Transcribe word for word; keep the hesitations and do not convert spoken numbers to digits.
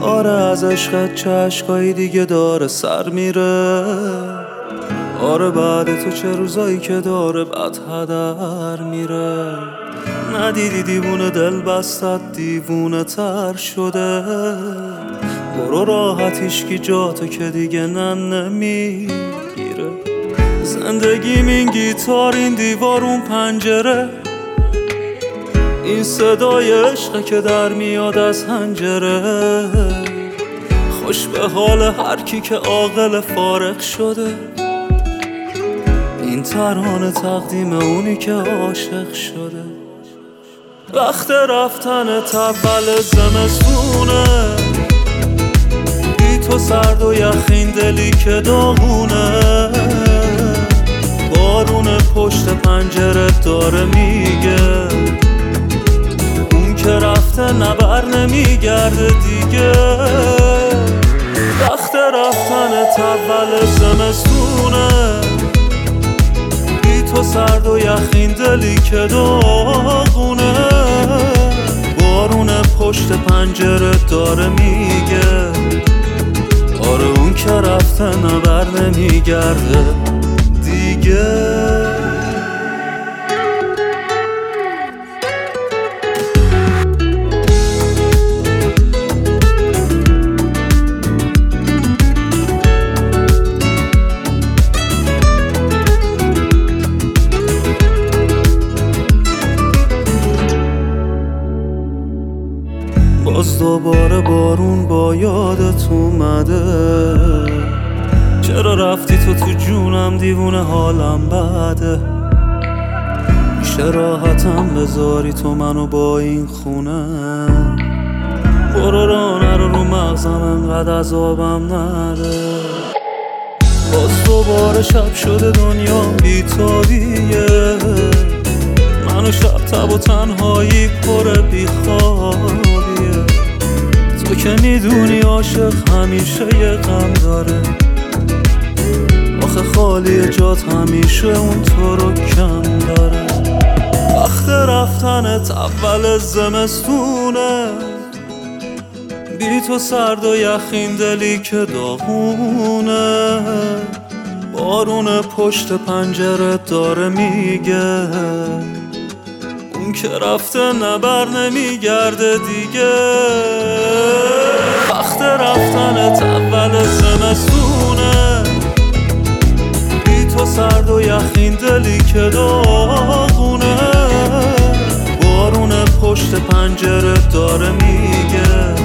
آره از عشقت چشقایی دیگه داره سر میره. آره بعد تو چه روزایی که داره بد هدر میره. ندیدی دیوونه دل بستت دیوونه تر شده. برو راحت هیشکی جاتو که دیگه نن نمیگیره. زندگیم این گیتار این دیوار اون پنجره، این صدای عشقه که در میاد از حنجره. خوش به حال هر کی که عاقل فارغ شده. این ترانه تقدیم اونی که عاشق شده. وقت رفتن اول زمستونه، بی تو سرد و یخین دلی که داغونه. بارون پشت پنجره داره میگه اون که رفته نبر نمیگرده دیگه. وقت رفتن اول زمستونه، بی تو سرد و یخین دلی که داغونه. بارون پشت پنجره داره میگه آره اون که رفته نبر نمیگرده دیگه. باز دوباره بارون با یادت اومده. چرا رفتی تو تو جونم دیوونه حالم بده. میشه راحتم بذاری تو منو با این خونه. برو راه نرو رو مغزم انقدر عذابم نده. باز دوباره شب شده دنیا بی‌تابیه. منو شب تب و تنهایی پر بیخوابیه. تو که میدونی عاشق همیشه یه غم داره. آخه خالی جات همیشه اون تو رو کم داره. وقت رفتنت اول زمستونه، بی تو سرد و یخین دلی که داغونه. بارون پشت پنجره داره میگه اون که رفته نبر نمیگرده دیگه. وقت رفتنت اول زمستونه، بی تو سرد و یخین دلی که داغونه. بارون پشت پنجره داره میگه